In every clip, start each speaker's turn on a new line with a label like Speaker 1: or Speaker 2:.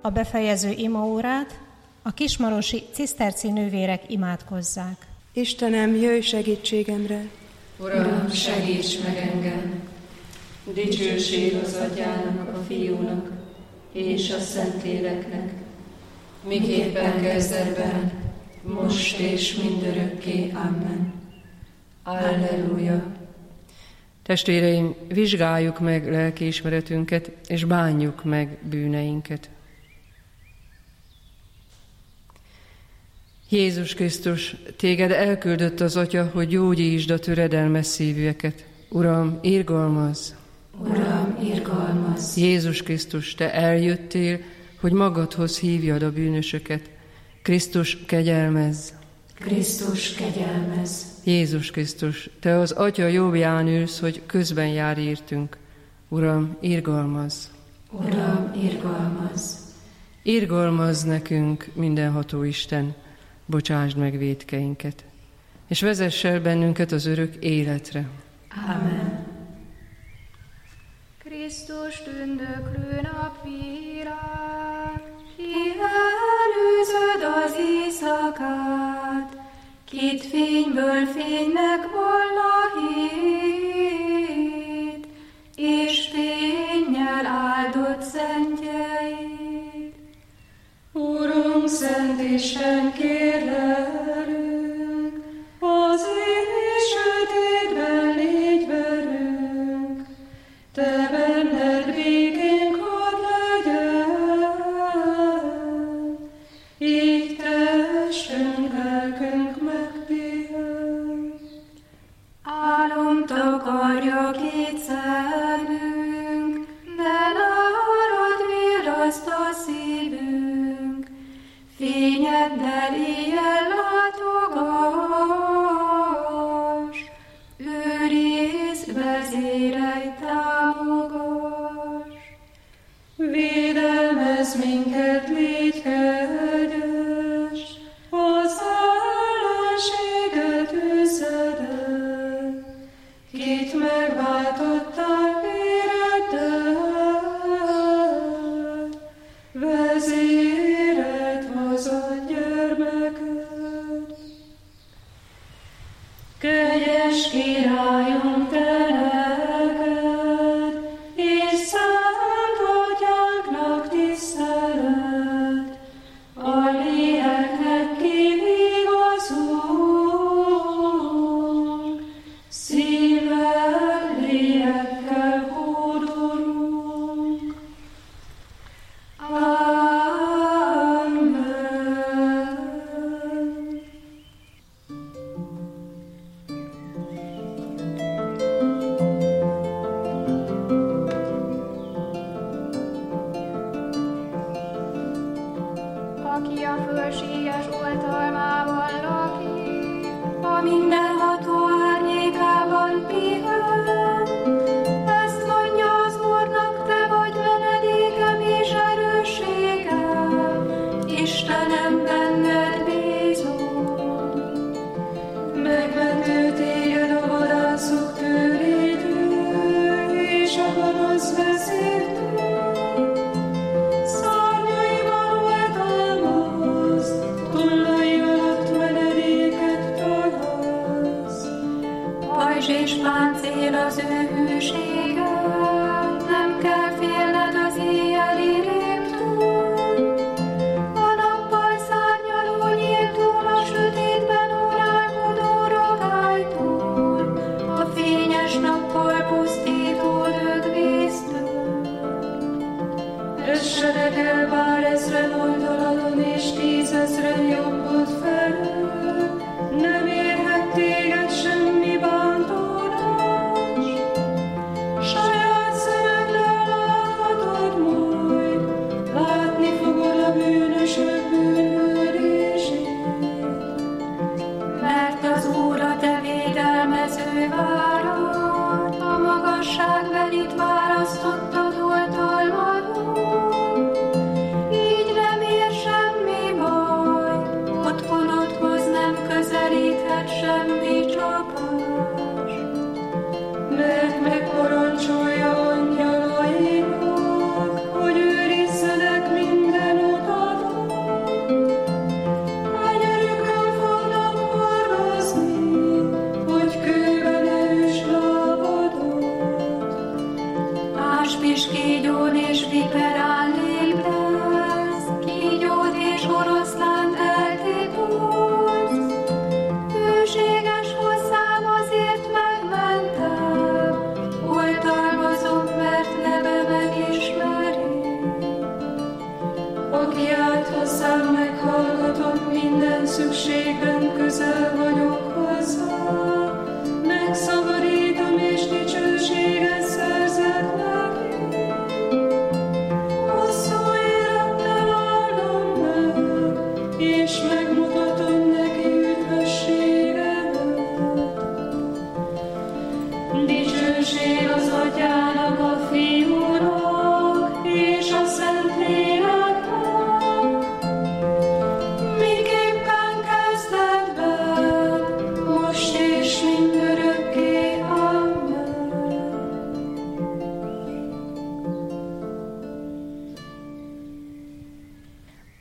Speaker 1: a befejező imaórát a kismarosi ciszterci nővérek imádkozzák.
Speaker 2: Istenem, jöjj segítségemre!
Speaker 3: Uram, segíts meg engem! Dicsőség az Atyának, a Fiúnak és a Szentléleknek, miképpen kezdetben, most és mindörökké. Amen. Alleluja!
Speaker 4: Testvéreim, vizsgáljuk meg lelkiismeretünket, és bánjuk meg bűneinket. Jézus Krisztus, téged elküldött az Atya, hogy gyógyítsd a töredelmes szívűeket. Uram, irgalmazz!
Speaker 3: Uram, irgalmazz!
Speaker 4: Jézus Krisztus, te eljöttél, hogy magadhoz hívjad a bűnösöket. Krisztus, kegyelmezz!
Speaker 3: Krisztus, kegyelmezz!
Speaker 4: Jézus Krisztus, te az Atya jobbján ülsz, hogy közben jár értünk. Uram, irgalmazz!
Speaker 3: Uram, irgalmazz!
Speaker 4: Irgalmazz nekünk, mindenható Isten, bocsásd meg vétkeinket, és vezess el bennünket az örök életre.
Speaker 3: Amen.
Speaker 5: Krisztus tündöklő napvilág, ki előzöd az éjszakát, kit fényből fénynek volna hét, és fénnyel áldott szentjeit.
Speaker 3: Urunk, Szent Isten, kérlelünk, az éj sötétben légy velünk, te benned békénk hadd legyen, így testünk, lelkünk megpihen.
Speaker 5: Álom takarja két szemünk, de nálad virraszt a szívünk, fényeddel éjjel látogass, őrizd, vezérelj, támogass.
Speaker 3: Védelmezz minket, légy kegyes, az ellenséget üzed el, kit megváltottál véreddel, vezéred hozad gyermeked. Kegyes Királyunk, te neked, és Szent Atyánknak tisztelet, a léleknek kivigazunk, szívvel, lélekkel hódolunk. Amen.
Speaker 5: Aki a fölséges oltalmában lakik, a mindenható árnyékában pihen. Ezt mondja az Úrnak, te vagy menedékem és erősségem, Istenem, benned bízom.
Speaker 3: Megmentő téged a vadászok tőlétől, és a gonosz vezértől. Szárnyaival oltalmazd, tollai alatt menedéket találsz.
Speaker 5: Pajzs és páncél az ő hűsége, nem kell félned az éjjeli rémtől. A nappal szárnyaló nyíltól, a sötétben órálkodó rogálytól, a fényes nappal pusztító dögvésztől.
Speaker 3: Essenek el bár ezren oldaladon, és 10 000 jobbod felől, nem érhet téged semmi bántódás. Saját szemeddel láthatod majd, látni fogod a bűnösök bűnhődését.
Speaker 5: Mert az Úr a te védelmező várad, a magasságbelit választottad oltalmadon. Így nem ér semmi baj, otthonodhoz nem közelíthet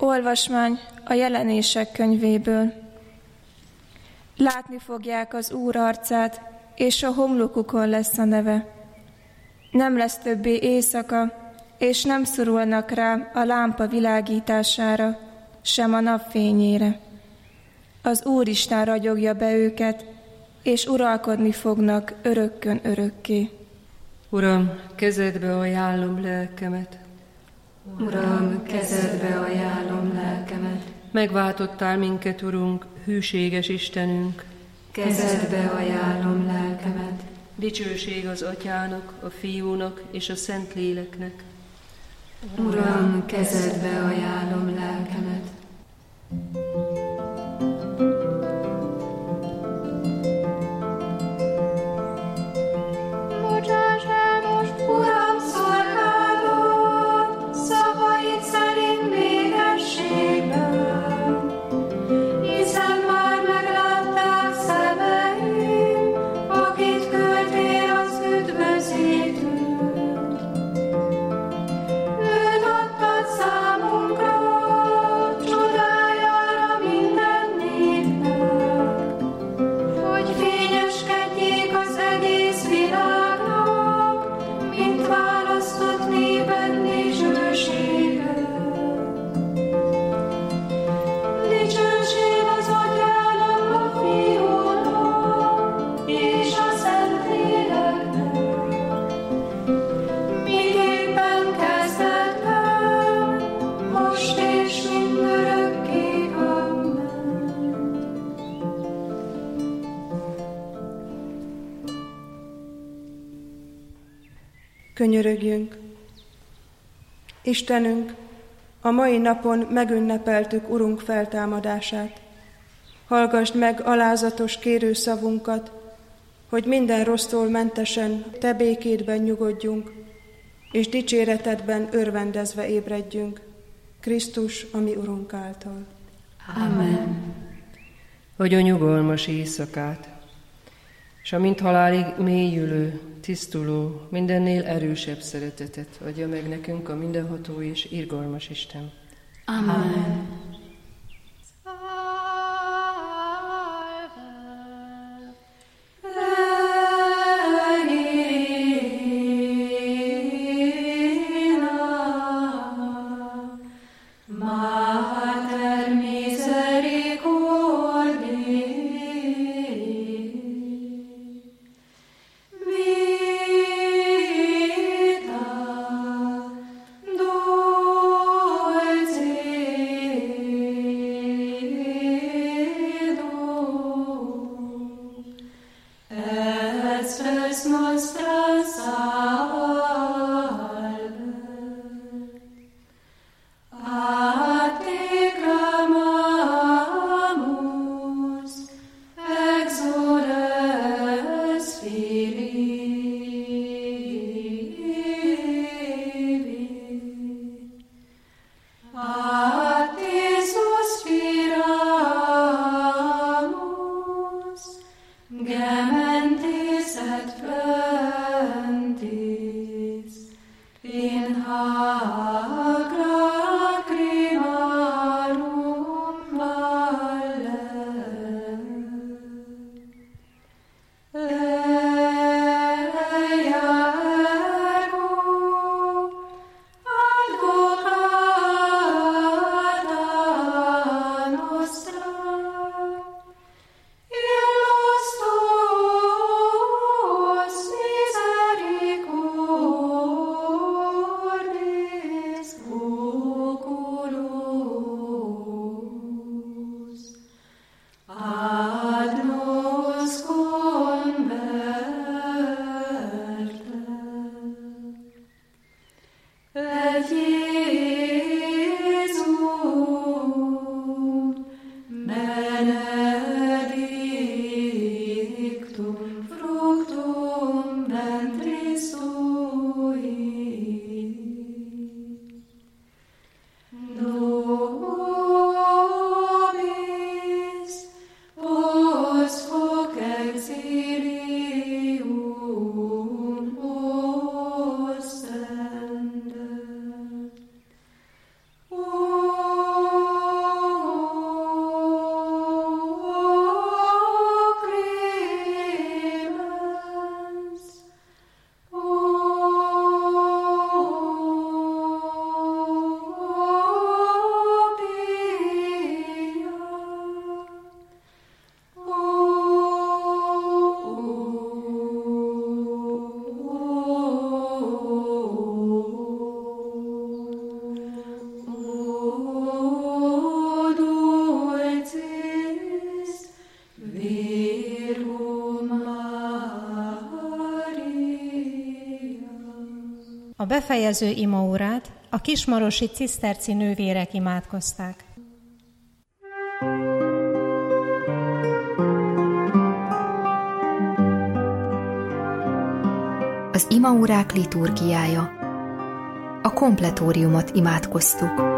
Speaker 6: Olvasmány a Jelenések könyvéből. Látni fogják az Úr arcát, és a homlokukon lesz a neve. Nem lesz többé éjszaka, és nem szorulnak rá a lámpa világítására, sem a napfényére. Az Úristen ragyogja be őket, és uralkodni fognak örökkön örökké.
Speaker 4: Uram, kezedbe ajánlom lelkemet.
Speaker 5: Uram, kezedbe ajánlom lelkemet.
Speaker 4: Megváltottál minket, Urunk, hűséges Istenünk.
Speaker 5: Kezedbe ajánlom lelkemet.
Speaker 4: Dicsőség az Atyának, a Fiúnak és a Szentléleknek.
Speaker 5: Uram, kezedbe ajánlom lelkemet.
Speaker 3: Bocsáss el most, Uram, szolgálod, szavaid szerint békességben, hiszen már meglátták szemeim, akit küldtél az üdvözítőt. Őt adtad számunkra, csodájára minden népnek, hogy fényeskedjék az egész világnak, mint választott néped dicsősége. Dicsőség az Atyának, a Fiúnak és a Szentléleknek, miképpen kezdetben, most és mindörökké. Amen.
Speaker 2: Könyörögjünk! Istenünk, a mai napon megünnepeltük Urunk feltámadását. Hallgasd meg alázatos kérő szavunkat, hogy minden rossztól mentesen Te békédben nyugodjunk, és dicséretedben örvendezve ébredjünk, Krisztus, a mi Urunk által.
Speaker 5: Amen.
Speaker 4: Hogy a nyugalmas éjszakát, és a mint halálig mélyülő, tisztuló, mindennél erősebb szeretetet adja meg nekünk a mindenható és irgalmas Isten.
Speaker 5: Amen.
Speaker 3: Vita, dolce
Speaker 1: befejező imaórát a kismarosi ciszterci nővérek imádkozták.
Speaker 7: Az imaórák liturgiája. A kompletóriumot imádkoztuk.